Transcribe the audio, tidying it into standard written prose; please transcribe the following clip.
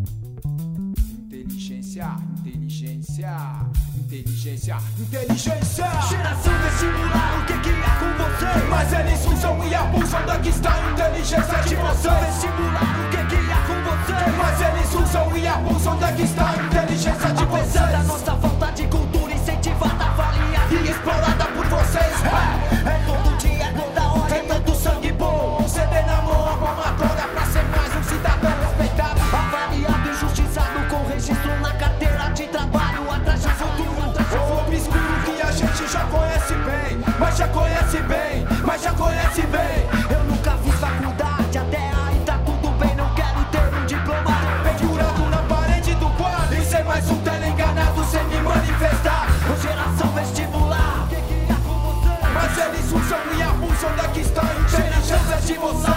Inteligência, inteligência, inteligência, inteligência. Geração vestibular, o que é com você? Mas eles usam e abusam da que está a inteligência de Geração vocês. vestibular, o que é com você? Mas eles usam e abusam da que está a inteligência de Apesar da vocês. nossa falta de cultura incentivada, avaliada E explorada por vocês. é todo dia, é toda hora, Tem tanto sangue bom. Um CD na mão, a palmatória pra ser mais um cidadão respeitado. avaliado, injustiçado, com registro na carteira de trabalho, atrás de futuro. O obscuro que a gente já conhece bem. Mas já conhece bem, mas já conhece bem. Eu nunca fiz faculdade, até aí tá tudo bem, não quero ter um diploma. Pendurado na parede do quadro. E ser mais um teleenganado sem me manifestar. Geração vestibular, o que é com você? Mas eles usam e abusam da que está a inteligência de vocês.